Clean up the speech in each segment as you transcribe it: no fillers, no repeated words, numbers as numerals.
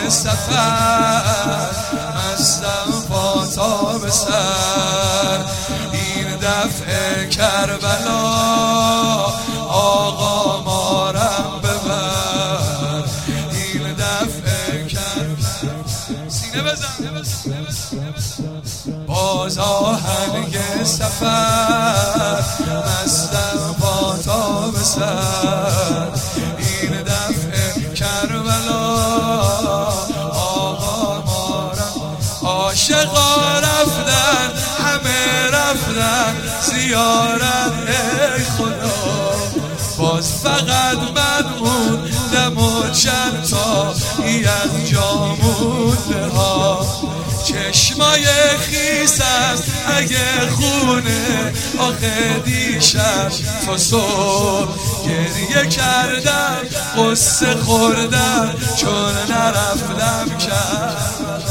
سفر مستم پا به سر. این دفعه کربلا آقا مارم ببر. این دفعه کربلا سینه بزن باز آهنگ سفر مستم پا به سر. این دفعه کربلا آقا مارم. عاشقا رفتن همه رفتن زیارت ای خدا. باز فقط من موندم و چند تا از جا مونده ها. چشمای خیسم اگه خونه آخه دیشب تا صبح گریه کردم قصه خوردم چون نرفتم کرد.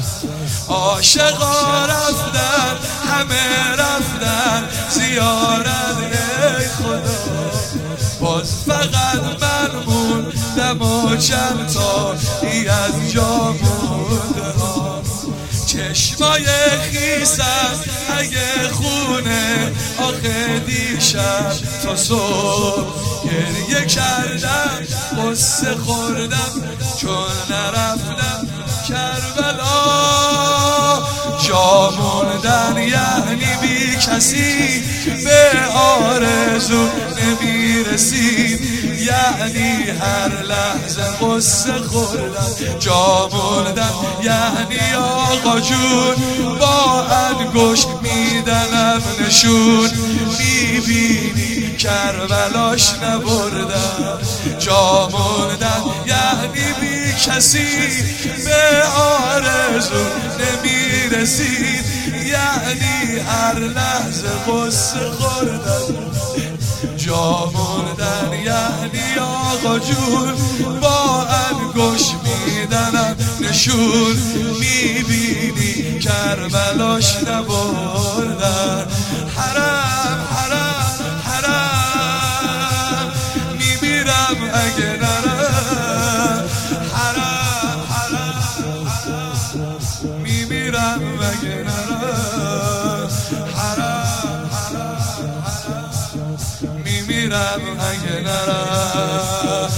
عاشقا رفتن همه رفتن زیارت ای خدا. باز فقط من موندم و چند تا از جا مونده ها. چشمای خیسم اگه خونه آخه دیشب تا صبح گریه کردم قصه خوردم چون نرفتم کربلا. جا موندن یعنی بی کسی به آرزو نمیرسید، یعنی هر لحظه قصه خوردن. جا موندن یعنی آقا جون با انگشت میدنم نشون، میبینی کربلاش نبردم. جا موندن یعنی بی کسی به آرزو نمیرسید، یعنی هر لحظه قصه خوردن. جا موندن یعنی آقا جون با انگشت میدنم نشون، میبینی کربلاش نبردن. حرم حرم حرم میمیرم اگه نرم. حرم حرم حرم میمیرم اگه نرم. حرم حرم حرم میمیرم اگه نرم.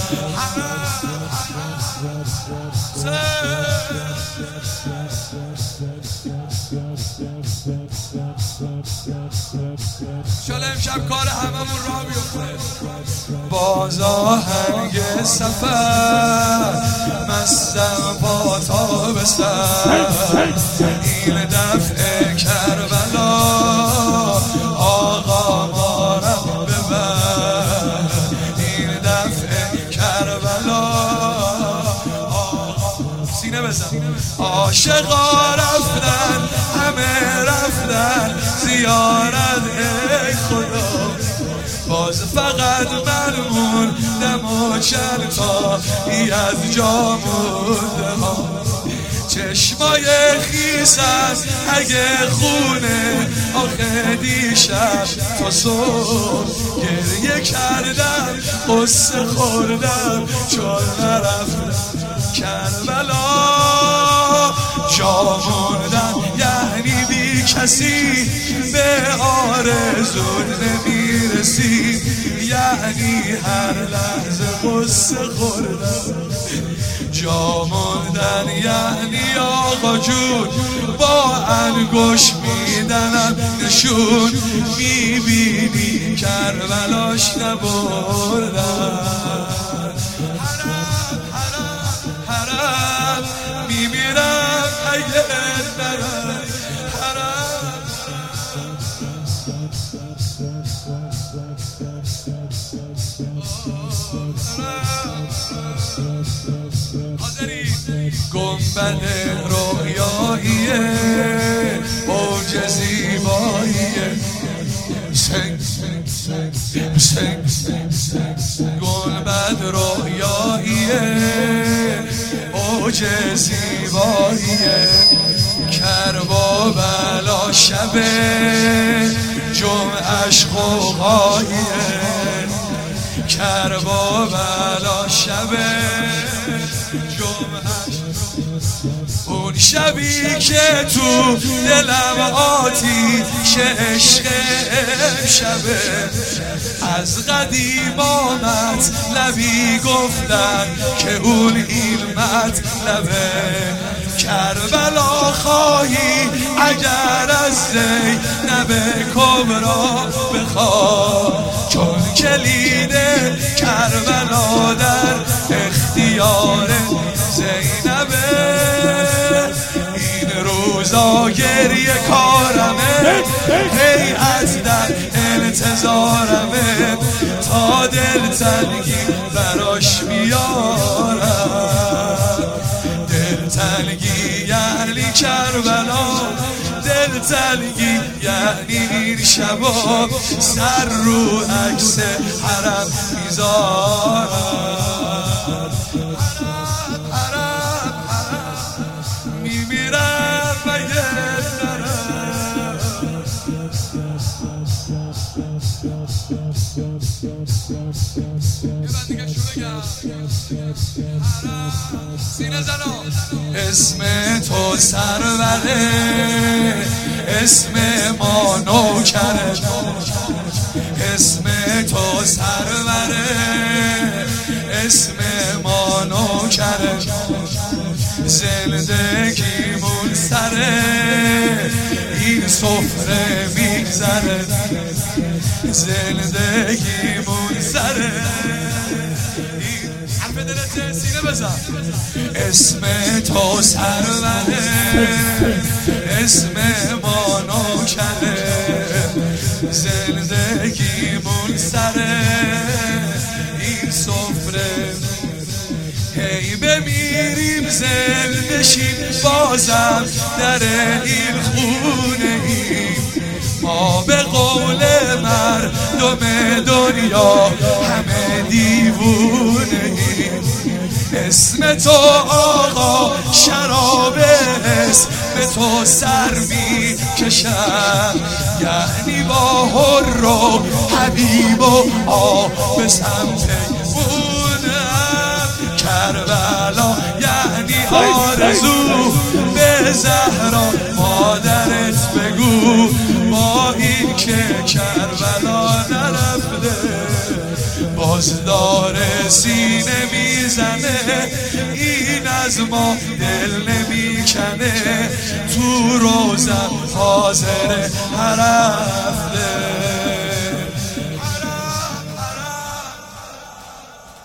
شاید امشب کار هممون را بیفته. باز آهنگ سفر مستم پا تا به سر. این دفعه کربلا آقا مارم ببر. این دفعه کربلا آقا سینه بزن. عاشقا رفتن همه رفتن زیارت ای خدا. باز فقط من موندم و چند تا از جا مونده ها. چشمای خیسم اگه خونه آخه دیشب تا صبح گریه کردم قصه خوردم چون نرفتم کربلا. جا موندن یعنی بی کسی به آرزو نمیرسید، یعنی هر لحظه قصه خوردن. جا موندن یعنی آقا جون با انگشت میدنم نشون، میبینی کربلاش نبردن. حرم حرم حرم میمیرم اگه نرم. گنبد رویاییه اوج زیباییه. گنبد رویاییه اوج زیباییه. کرب و بلا شبه جمعش خوغاییه. کرب و بلا شبه جمعش اون شبی که تو دلم آتیش عشق شبه، از قدیم مطلبی گفتن که اون این مطلبه. کربلا خواهی اگر از زینب کبرا بخواه، چون کلید کربلا در اختیار زینبه. این روزا گریه کارمه، هیئت در انتظارمه، تا دلتنگی براش بیارم. دلتنگی یعنی کربلا، دلتنگی یعنی این شبا سر رو عکس حرم میذارم. میمیرم مگه نرم. سینه زنان اسم تو سروره، اسم ما نوکره. اسم تو سروره، اسم ما نوکره. زندگیمون سره این سفره میگذره. زندگیمون سره حرف دلت سینه بزن. اسم تو سروره، اسم ما نوکره. زندگیمون سره این سفره. هی بمیریم زندشیم بازم در این خونه ایم. ما به قول مردم دنیا همه دیوونه ایم. اسم تو آقا شرابه، اسم تو سر می کشم. یعنی با هر و حبیب و آب سمت کربلا، یعنی آرزو به زهرا مادرت بگو. با این که کربلا نرفته، باز داره سینه میزنه. این از ما دل نمیکنه، تو روزم حاضر هر هفته.